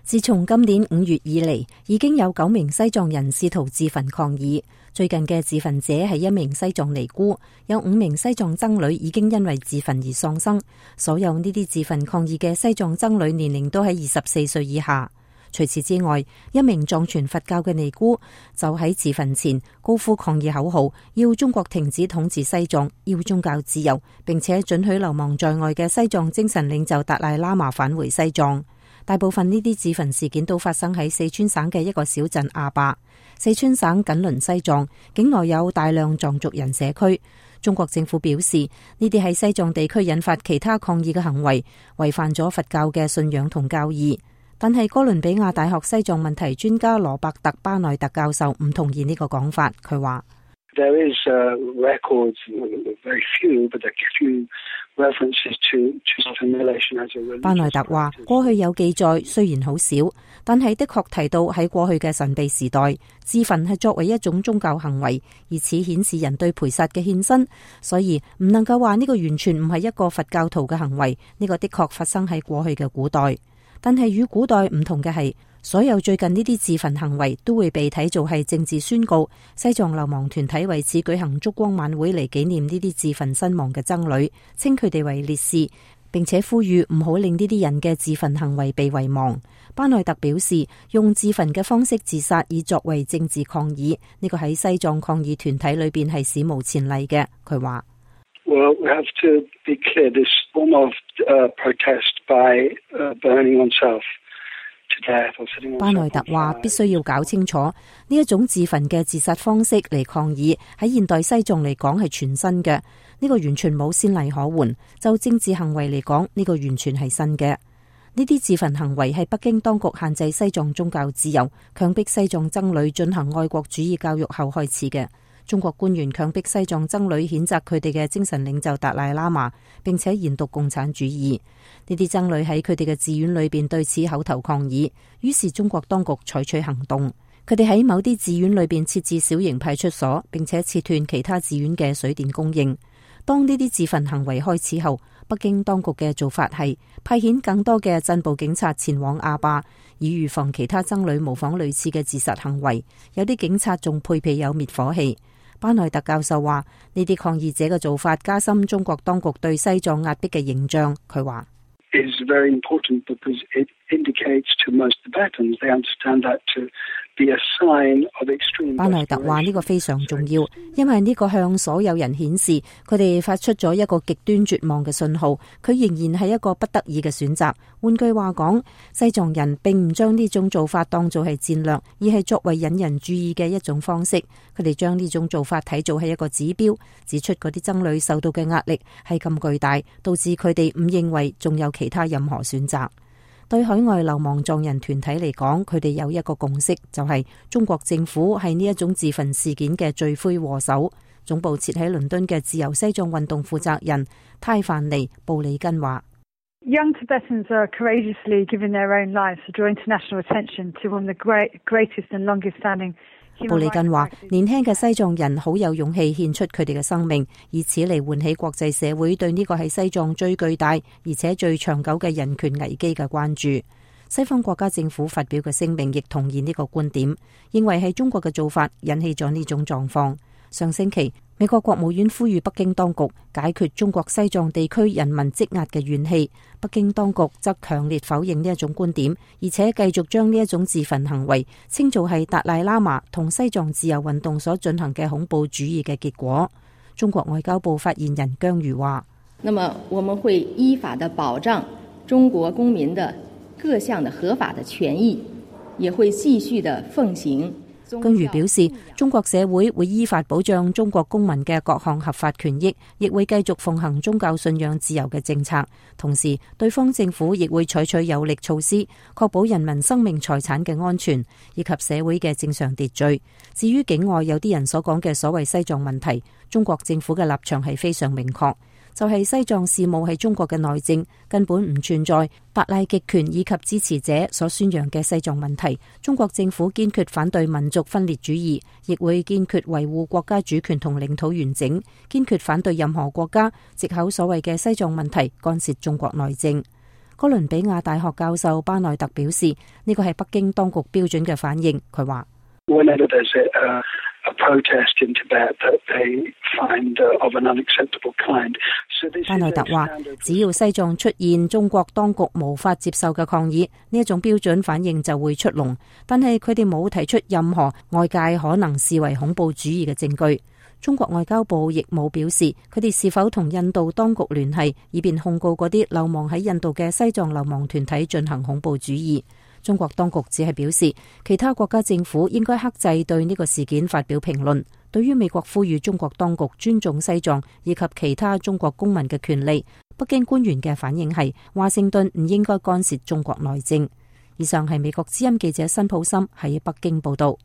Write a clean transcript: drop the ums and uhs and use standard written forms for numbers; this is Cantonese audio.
自從今年5月以嚟，已經有9名西藏人試圖自焚抗議。最近嘅自焚者係一名西藏尼姑，有5名西藏僧侶已經因為自焚而喪生。所有呢啲自焚抗議嘅西藏僧侶年齡都喺24歲以下。除此之外，一名藏傳佛教嘅尼姑就喺自焚前高呼抗議口號，要中國停止統治西藏，要宗教自由，並且准許流亡在外嘅西藏精神領袖達賴喇嘛返回西藏。大部分呢啲自焚事件都發生喺四川省嘅一個小鎮阿壩。四川省緊鄰西藏，境內有大量藏族人社區。中國政府表示，呢啲喺西藏地區引發其他抗議嘅行為，違反咗佛教嘅信仰同教義。但係哥倫比亞大學西藏問題專家羅伯特巴內特教授唔同意呢個講法，佢話 ：There is records, very few, but there are few references to assimilation as a religion. 巴內特話：過去有記載，雖然好少，但係的確提到喺過去嘅神秘時代，自焚係作為一種宗教行為，以此顯示人對菩薩嘅獻身，所以唔能夠話呢個完全唔係一個佛教徒嘅行為。呢個的確發生喺過去嘅古代。但係與古代唔同嘅係，所有最近呢啲自焚行為都會被睇做係政治宣告。西藏流亡團體為此舉行燭光晚會嚟紀念呢啲自焚身亡嘅僧侶，稱佢哋為烈士，並且呼籲唔好令呢啲人嘅自焚行為被遺忘。巴內特表示，用自焚嘅方式自殺以作為政治抗議，呢個喺西藏抗議團體裏邊係史無前例嘅。佢話 ：Well, we have to be clear. This form of protest by burning oneself to death or sitting on。巴內特話：必須要搞清楚呢一種自焚嘅自殺方式嚟抗議，喺現代西藏嚟講係全新嘅。呢個完全冇先例可援。就政治行為嚟講，呢個完全係新嘅。呢啲自焚行為係北京當局限制西藏宗教自由、強迫西藏僧侶進行愛國主義教育後開始嘅。中國官員強迫西藏僧侶譴責佢哋嘅精神領袖達賴喇嘛，並且研讀共產主義。呢啲僧侶喺佢哋嘅寺院裏邊對此口頭抗議，於是中國當局採取行動。佢哋喺某啲寺院裏邊設置小型派出所，並且切斷其他寺院嘅水電供應。當呢啲自焚行為開始後，北京當局嘅做法係派遣更多嘅鎮暴警察前往阿壩，以預防其他僧侶模仿類似嘅自殺行為。有啲警察仲配備有滅火器。巴內特教授話：呢啲抗議者嘅做法加深中國當局對西藏壓迫嘅形象。佢話 ：Is very important because it indicates to most Tibetans they understand that to be a sign of extreme。巴內特話呢個非常重要，因為呢個向所有人顯示佢哋發出咗一個極端絕望嘅信號，佢仍然係一個不得已嘅選擇。換句話講，西藏人並唔將呢種做法當作係戰略，而係作為引人注意嘅一種方式。佢哋將呢種做法睇做係一個指標，指出嗰啲僧侶受到嘅壓力係咁巨大，導致佢哋唔認為仲有其他任何選擇。對海外流亡藏人團體嚟講，佢哋有一個共識，就係中國政府係呢一種自焚事件嘅罪魁禍首。總部設喺倫敦嘅自由西藏運動負責人泰凡尼布里根話 ：Young Tibetans are courageously giving their own lives to draw international attention to one of the greatest and longest standing。布里根話： 年輕嘅西藏人好有勇氣獻出佢哋嘅生命，以此嚟喚起國際社會對呢個係西藏最巨大而且最長久嘅人權危機嘅關注。西方國家政府發表嘅聲明亦同意呢個觀點，認為係中國嘅做法引起咗呢種狀況。上星期，美國國務院呼籲北京當局解決中國西藏地區人民積壓嘅怨氣。北京當局則強烈否認呢一種觀點，而且繼續將呢一種自焚行為稱做係達賴喇嘛同西藏自由運動所進行嘅恐怖主義嘅結果。中國外交部發言人姜瑜話： 那麼我們會依法的保障中國公民的各項的合法的權益，也會繼續的奉行。 姜瑜表示，中國社會會依法保障中國公民嘅各項合法權益，亦會繼續奉行宗教信仰自由嘅政策。同時，對方政府亦會採取有力措施，確保人民生命財產嘅安全，以及社會嘅正常秩序。至於境外有啲人所講嘅所謂西藏問題，中國政府嘅立場係非常明確。就係西藏事務係中國嘅內政，根本唔存在達賴極權以及支持者所宣揚嘅西藏問題。中國政府堅決反對民族分裂主義，亦會堅決維護國家主權同領土完整，堅決反對任何國家藉口所謂嘅西藏問題干涉中國內政。 哥倫比亞大學教授巴內特表示，呢個係北京當局標準嘅反應。佢話巴內特話，只要西藏出現中國當局無法接受嘅抗議，呢一種標準反應就會出籠。但係佢哋冇提出任何外界可能視為恐怖主義嘅證據。中國外交部亦冇表示佢哋是否同印度當局聯繫，以便控告嗰啲流亡喺印度嘅西藏流亡團體進行恐怖主義。中國當局只係表示，其他國家政府應該克制對呢個事件發表評論。對於美國呼籲中國當局尊重西藏以及其他中國公民嘅權利，北京官員嘅反應係華盛頓唔應該干涉中國內政。以上係美國之音記者辛普森喺北京報道。